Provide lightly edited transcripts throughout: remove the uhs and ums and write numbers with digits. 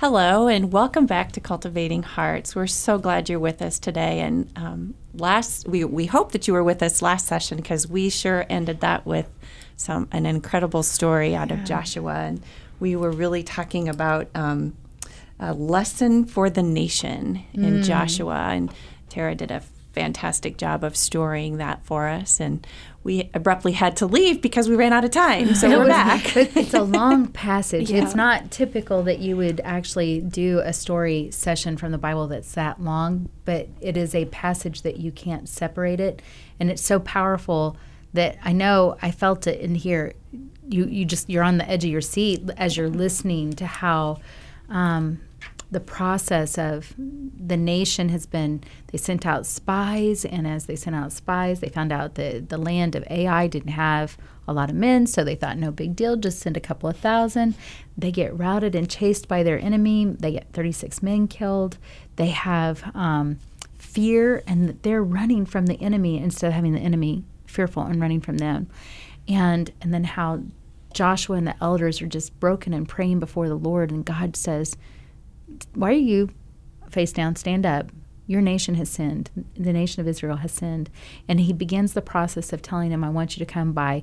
Hello, and welcome back to Cultivating Hearts. We're so glad you're with us today. And we hope that you were with us last session, because we sure ended that with an incredible story out of Joshua. And we were really talking about a lesson for the nation in Joshua. And Tara did a fantastic job of storying that for us. And we abruptly had to leave because we ran out of time. So we're back. It's a long passage. Yeah. It's not typical that you would actually do a story session from the Bible that's that long, but it is a passage that you can't separate it. And it's so powerful that I know I felt it in here. You're on the edge of your seat as you're listening to how the process of the nation has been, they sent out spies, and as they sent out spies, they found out that the land of Ai didn't have a lot of men, so they thought no big deal, just send a couple of thousand. They get routed and chased by their enemy. They get 36 men killed. They have fear, and they're running from the enemy instead of having the enemy fearful and running from them. And then how Joshua and the elders are just broken and praying before the Lord, and God says, why are you face down? Stand up. Your nation has sinned. The nation of Israel has sinned. And he begins the process of telling them, I want you to come by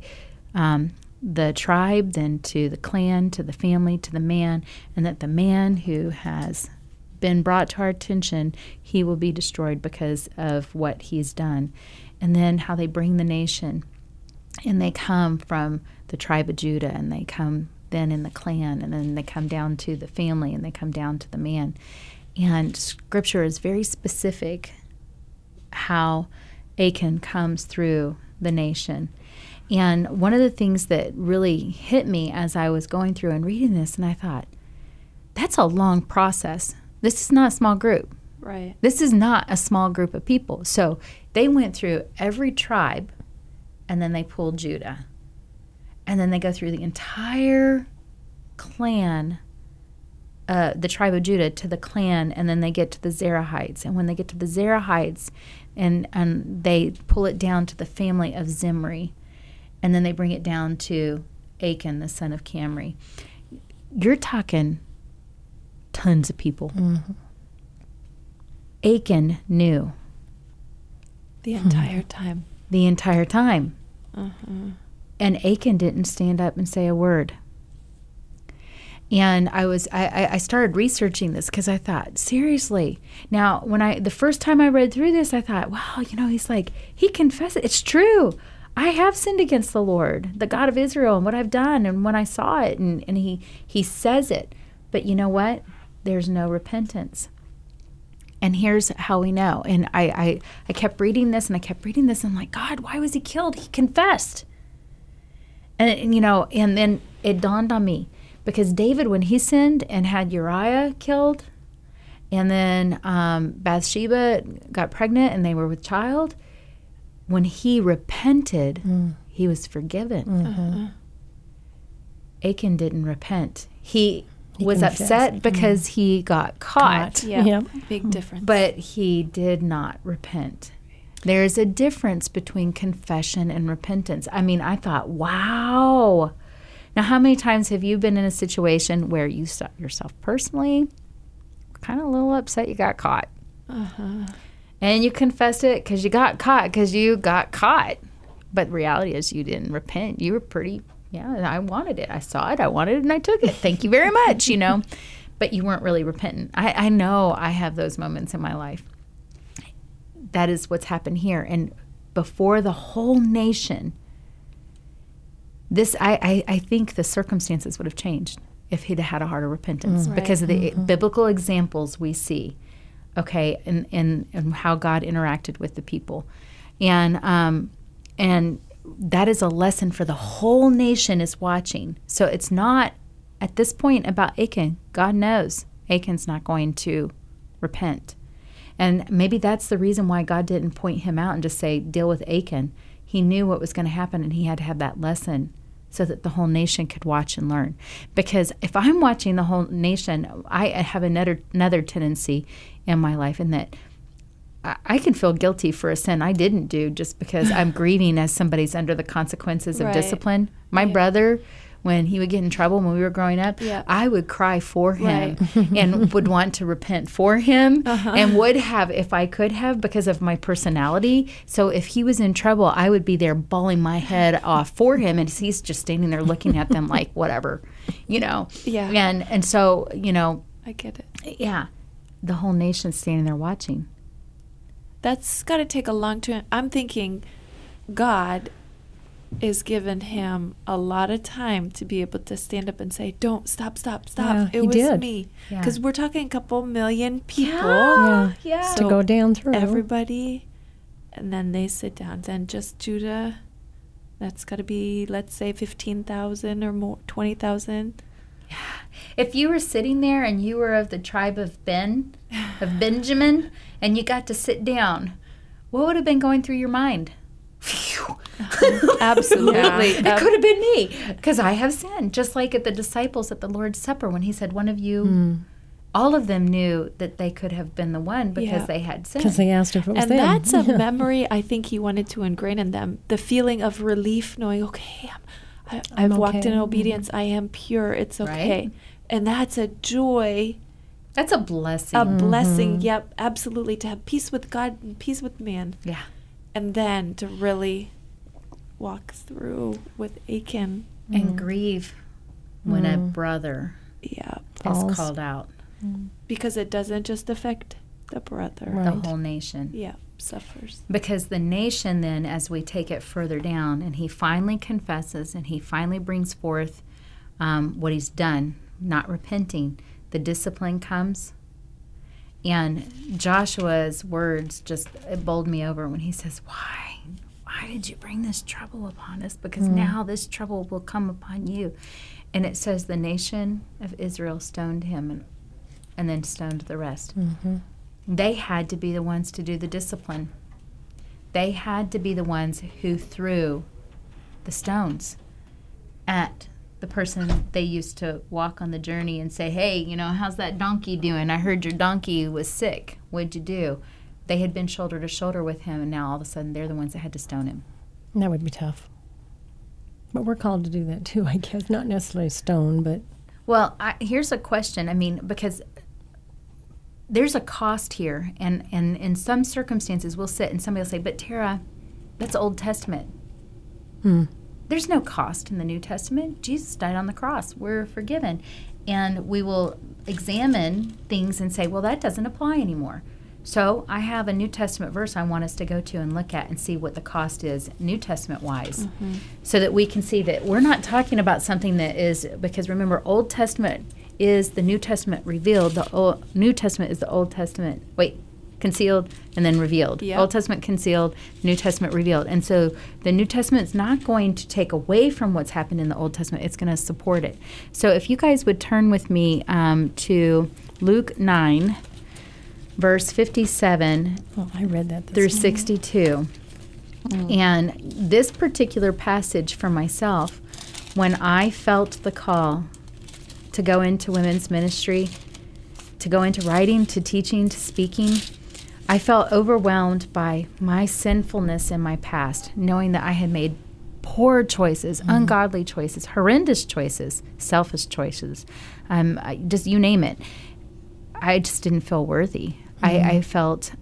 the tribe, then to the clan, to the family, to the man, and that the man who has been brought to our attention, he will be destroyed because of what he's done. And then how they bring the nation, and they come from the tribe of Judah, and they come then in the clan, and then they come down to the family, and they come down to the man. And Scripture is very specific how Achan comes through the nation. And one of the things that really hit me as I was going through and reading this, and I thought, that's a long process. This is not a small group. Right. This is not a small group of people. So they went through every tribe, and then they pulled Judah. And then they go through the entire clan, the tribe of Judah, to the clan, and then they get to the Zerahites. And when they get to the Zerahites, and they pull it down to the family of Zimri, and then they bring it down to Achan, the son of Camri. You're talking tons of people. Mm-hmm. Achan knew. The entire time. The entire time. Uh-huh. And Achan didn't stand up and say a word. And I started researching this because I thought, seriously. Now, the first time I read through this, I thought, wow, he's like, he confessed it. It's true. I have sinned against the Lord, the God of Israel, and what I've done, and when I saw it, and he says it. But you know what? There's no repentance. And here's how we know. And I kept reading this, and I kept reading this, and I'm like, God, why was he killed? He confessed. And then it dawned on me, because David, when he sinned and had Uriah killed, and then Bathsheba got pregnant and they were with child, when he repented, he was forgiven. Mm-hmm. Achan didn't repent. He was upset because he got caught. Yeah, yep. Big difference. But he did not repent. There's a difference between confession and repentance. I mean, I thought, wow. Now, how many times have you been in a situation where you saw yourself personally kind of a little upset you got caught? Uh-huh. And you confessed it because you got caught, But the reality is you didn't repent. You were pretty, I wanted it. I saw it, I wanted it, and I took it. Thank you very much, But you weren't really repentant. I know I have those moments in my life. That is what's happened here. And before the whole nation, I think the circumstances would have changed if he'd had a heart of repentance, because of the biblical examples we see, and how God interacted with the people. And that is a lesson for the whole nation is watching. So it's not, at this point, about Achan. God knows Achan's not going to repent. And maybe that's the reason why God didn't point him out and just say, deal with Achan. He knew what was going to happen, and he had to have that lesson so that the whole nation could watch and learn. Because if I'm watching the whole nation, I have another tendency in my life, in that I can feel guilty for a sin I didn't do just because I'm grieving as somebody's under the consequences of discipline. My brother when he would get in trouble when we were growing up, I would cry for him and would want to repent for him and would have, if I could have, because of my personality. So if he was in trouble, I would be there bawling my head off for him, and he's just standing there looking at them like, whatever, you know. Yeah. And so, you know. I get it. Yeah. The whole nation's standing there watching. That's got to take a long time. I'm thinking God is giving him a lot of time to be able to stand up and say, don't, stop. Yeah, it was me. Because we're talking a couple million people. Yeah. To go down through. Everybody, and then they sit down. Then just Judah, that's got to be, let's say, 15,000 or more, 20,000. Yeah. If you were sitting there and you were of the tribe of Benjamin, and you got to sit down, what would have been going through your mind? Phew. Absolutely. It could have been me, because I have sinned. Just like at the disciples at the Lord's Supper when he said, one of you, all of them knew that they could have been the one because they had sinned. Because they asked if it was and them. And that's a memory I think he wanted to ingrain in them. The feeling of relief, knowing, okay, I've walked in obedience. I am pure. It's okay. Right? And that's a joy. That's a blessing. A blessing, yep, absolutely. To have peace with God and peace with man. Yeah. And then to really walk through with Achan. And grieve when a brother is called out. Because it doesn't just affect the brother. Right. The whole nation. Yeah, suffers. Because the nation then, as we take it further down, and he finally confesses and he finally brings forth what he's done, not repenting, the discipline comes. And Joshua's words just bowled me over when he says, why did you bring this trouble upon us? Because now this trouble will come upon you. And it says the nation of Israel stoned him and then stoned the rest. They had to be the ones to do the discipline. They had to be the ones who threw the stones at the person they used to walk on the journey and say, hey, you know, how's that donkey doing? I heard your donkey was sick. What'd you do? They had been shoulder to shoulder with him, and now all of a sudden they're the ones that had to stone him. That would be tough. But we're called to do that too, I guess. Not necessarily stone, but... Well, here's a question. I mean, because there's a cost here, and in some circumstances we'll sit and somebody will say, but Tara, that's Old Testament. There's no cost in the New Testament. Jesus died on the cross. We're forgiven. And we will examine things and say, well, that doesn't apply anymore. So I have a New Testament verse I want us to go to and look at and see what the cost is New Testament-wise, so that we can see that we're not talking about something that is, because remember, Old Testament is the New Testament revealed. The New Testament is the Old Testament. Concealed and then revealed. Yep. Old Testament concealed, New Testament revealed. And so the New Testament is not going to take away from what's happened in the Old Testament. It's going to support it. So if you guys would turn with me to Luke 9, verse 57 I read that through 62. And this particular passage for myself, when I felt the call to go into women's ministry, to go into writing, to teaching, to speaking, I felt overwhelmed by my sinfulness in my past, knowing that I had made poor choices, ungodly choices, horrendous choices, selfish choices, just you name it. I just didn't feel worthy. I felt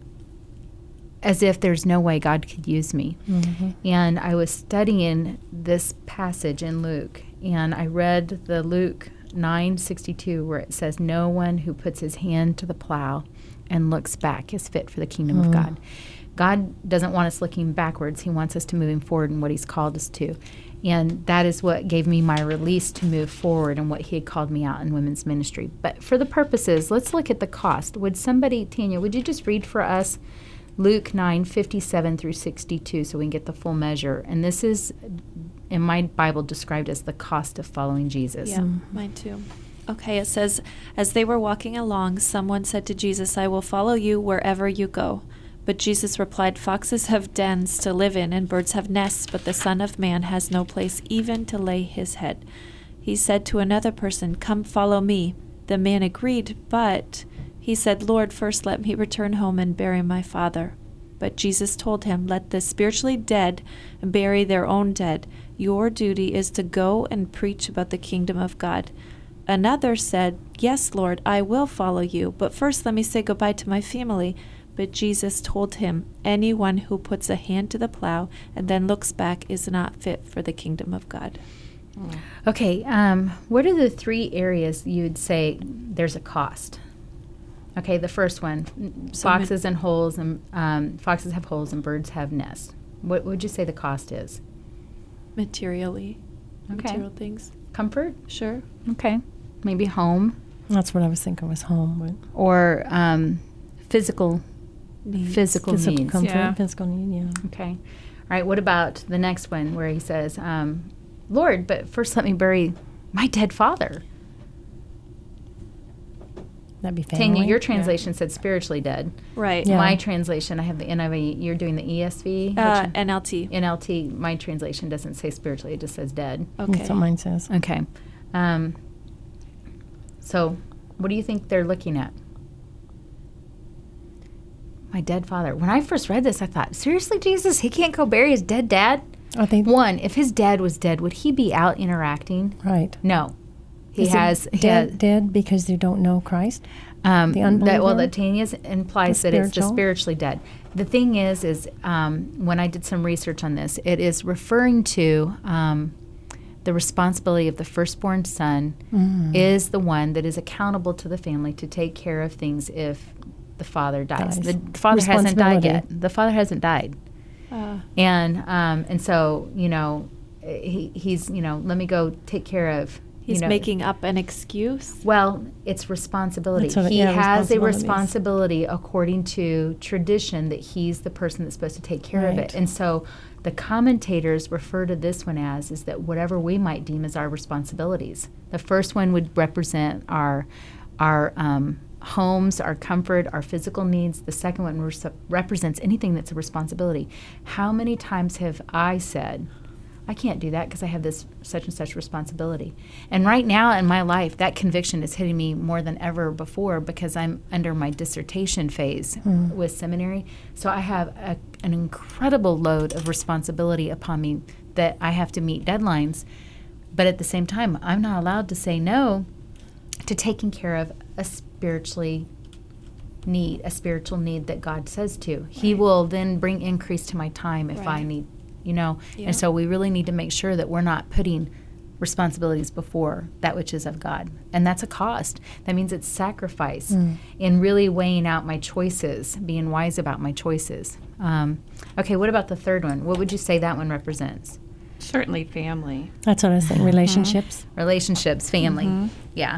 as if there's no way God could use me. And I was studying this passage in Luke, and I read the Luke 9:62, where it says, no one who puts his hand to the plow and looks back is fit for the kingdom of God. God doesn't want us looking backwards. He wants us to moving forward in what he's called us to. And that is what gave me my release to move forward and what he had called me out in women's ministry. But for the purposes, let's look at the cost. Would somebody, Tanya, would you just read for us Luke 9:57 through 62 so we can get the full measure? And this is, in my Bible, described as the cost of following Jesus. Yeah, mine too. Okay, it says, as they were walking along, someone said to Jesus, I will follow you wherever you go. But Jesus replied, foxes have dens to live in, and birds have nests, but the Son of Man has no place even to lay his head. He said to another person, come follow me. The man agreed, but he said, Lord, first let me return home and bury my father. But Jesus told him, "Let the spiritually dead bury their own dead. Your duty is to go and preach about the kingdom of God." Another said, "Yes, Lord, I will follow you, but first let me say goodbye to my family." But Jesus told him, "Anyone who puts a hand to the plow and then looks back is not fit for the kingdom of God." Okay, what are the 3 areas you would say there's a cost? Okay, the first one, foxes and holes, and foxes have holes and birds have nests. What would you say the cost is? Materially. Okay. Material things. Comfort? Sure. Okay. Maybe home That's what I was thinking was home. But or physical Needs. physical needs. comfort, Yeah. physical need, yeah. Okay. All right, what about the next one where he says, Lord, but first let me bury my dead father. That'd be family. Tanya, your translation said spiritually dead. Right. Yeah. My translation, I have the NIV. You're doing the ESV? NLT. NLT, my translation doesn't say spiritually, it just says dead. Okay. That's what mine says. Okay. So, what do you think they're looking at? My dead father. When I first read this, I thought, seriously, Jesus? He can't go bury his dead dad? Are they One, if his dad was dead, would he be out interacting? right? No. Is it dead because you don't know Christ? The unbeliever? that Tanya implies The that it's the spiritual? spiritually dead. The thing is when I did some research on this, it is referring to the responsibility of the firstborn son is the one that is accountable to the family to take care of things if the father dies. Dies. The father hasn't died Responsibility. yet. The father hasn't died. And so, he's, let me go take care of. He's making up an excuse. Well, it's responsibility. That's what He has a responsibilities. responsibility according to tradition that he's the person that's supposed to take care of Right. it. And so the commentators refer to this one as is that whatever we might deem as our responsibilities. The first one would represent our homes, our comfort, our physical needs. The second one represents anything that's a responsibility. How many times have I said, I can't do that because I have this such and such responsibility. And right now in my life, that conviction is hitting me more than ever before because I'm under my dissertation phase with seminary. So I have an incredible load of responsibility upon me that I have to meet deadlines. But at the same time, I'm not allowed to say no to taking care of a spiritual need that God says to. He will then bring increase to my time if I Right. need, Yeah. And so we really need to make sure that we're not putting responsibilities before that which is of God. And that's a cost. That means it's sacrifice in really weighing out my choices, being wise about my choices. Okay, what about the third one? What would you say that one represents? Certainly family. That's what I was saying. Relationships. Relationships, family. Yeah.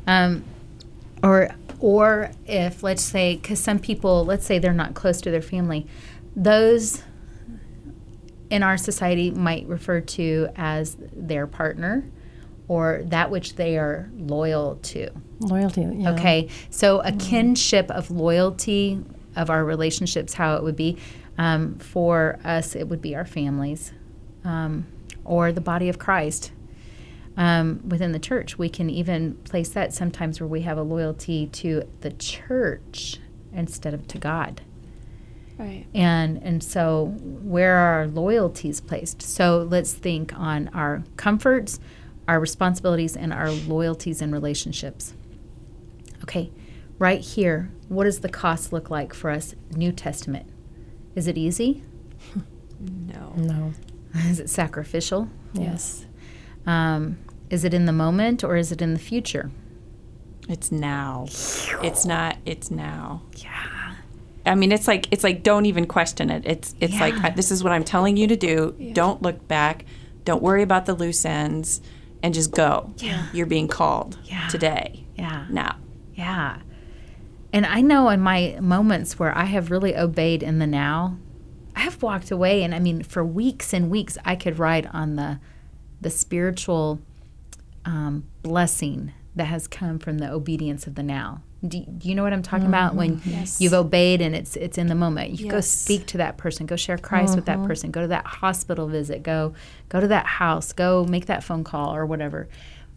Or if, let's say, because some people, let's say they're not close to their family, those in our society might refer to as their partner or that which they are loyal to. Loyalty. Yeah. Okay, so a kinship of loyalty of our relationships, how it would be. For us, it would be our families or the body of Christ. Within the church, we can even place that sometimes where we have a loyalty to the church instead of to God. Right. And so where are our loyalties placed? So let's think on our comforts, our responsibilities, and our loyalties and relationships. Okay, right here, what does the cost look like for us, New Testament? Is it easy? No. No. Is it sacrificial? Yes. Is it in the moment or is it in the future? It's now. It's not. It's now. Yeah. I mean, it's like don't even question it. It's like this is what I'm telling you to do. Yeah. Don't look back. Don't worry about the loose ends, and just go. Yeah. You're being called Yeah. today. Yeah. Now. Yeah. And I know in my moments where I have really obeyed in the now, I have walked away, and I mean, for weeks and weeks, I could ride on the spiritual blessing that has come from the obedience of the now. Do you know what I'm talking about? When Yes. you've obeyed and it's in the moment. You go Yes. speak to that person, go share Christ with that person, go to that hospital visit, go to that house, go make that phone call or whatever.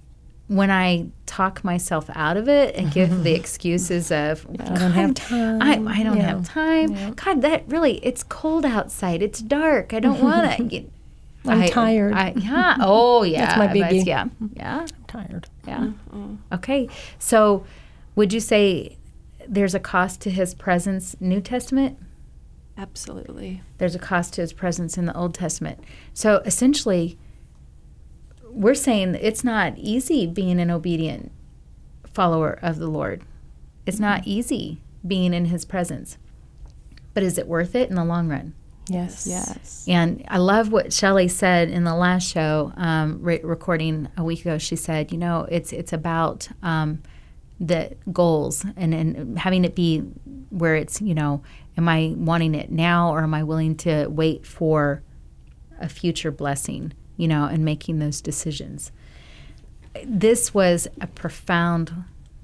when I talk myself out of it and give the excuses of, I don't have time. I don't have time. Yeah. God, that really, it's cold outside. It's dark. I don't want to. I'm tired. Yeah. Oh, yeah. That's my biggie. Yeah. Yeah. I'm tired. Yeah. Okay. So would you say there's a cost to his presence, New Testament? Absolutely. There's a cost to his presence in the Old Testament. So essentially, we're saying it's not easy being an obedient follower of the Lord. It's not easy being in his presence. But is it worth it in the long run? Yes. Yes. And I love what Shelley said in the last show, recording a week ago. She said, it's about the goals and having it be where it's, am I wanting it now or am I willing to wait for a future blessing, and making those decisions. This was a profound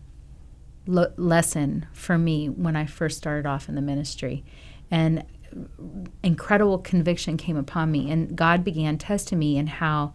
lesson for me when I first started off in the ministry. And incredible conviction came upon me. And God began testing me in how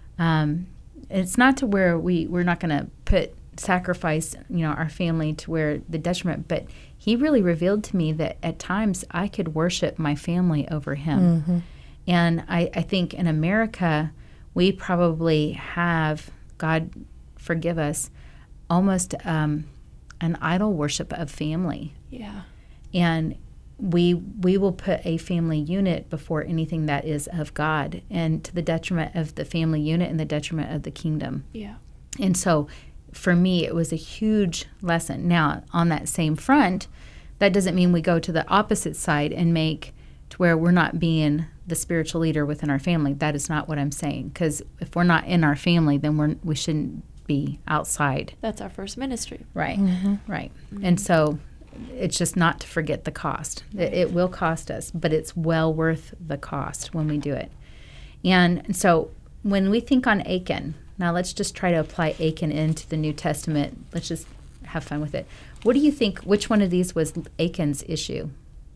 it's not to where we're not going to put sacrifice, our family to where the detriment, but he really revealed to me that at times I could worship my family over him. Mm-hmm. And I think in America, we probably have, God forgive us, almost an idol worship of family. Yeah. And we will put a family unit before anything that is of God, and to the detriment of the family unit and the detriment of the kingdom. Yeah. And so for me, it was a huge lesson. Now, on that same front, that doesn't mean we go to the opposite side and make to where we're not being the spiritual leader within our family. That is not what I'm saying. Because if we're not in our family, then we shouldn't be outside. That's our first ministry. Right, right. Mm-hmm. And so it's just not to forget the cost. It will cost us, but it's well worth the cost when we do it. And so when we think on Achan, now let's just try to apply Achan into the New Testament. Let's just have fun with it. What do you think, which one of these was Achan's issue?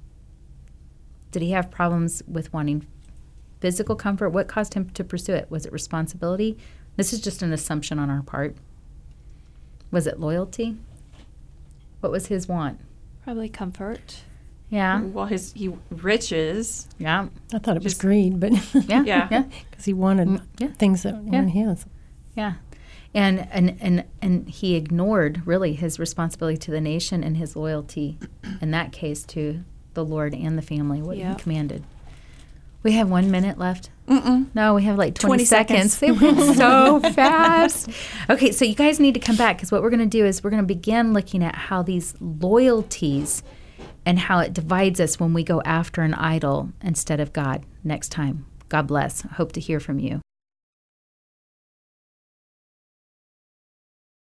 Did he have problems with wanting physical comfort? What caused him to pursue it? Was it responsibility? This is just an assumption on our part. Was it loyalty? What was his want? Probably comfort. Yeah. Well, riches. Yeah. I thought it was Just- greed, but Yeah. Yeah. Yeah. because he wanted things that weren't his. Yeah. And he ignored really his responsibility to the nation and his loyalty in that case to the Lord and the family, what Yeah. he commanded. We have 1 minute left. Mm-mm. No, we have like 20 seconds. seconds. It went so fast. Okay, so you guys need to come back because what we're going to do is we're going to begin looking at how these loyalties and how it divides us when we go after an idol instead of God next time. God bless. Hope to hear from you.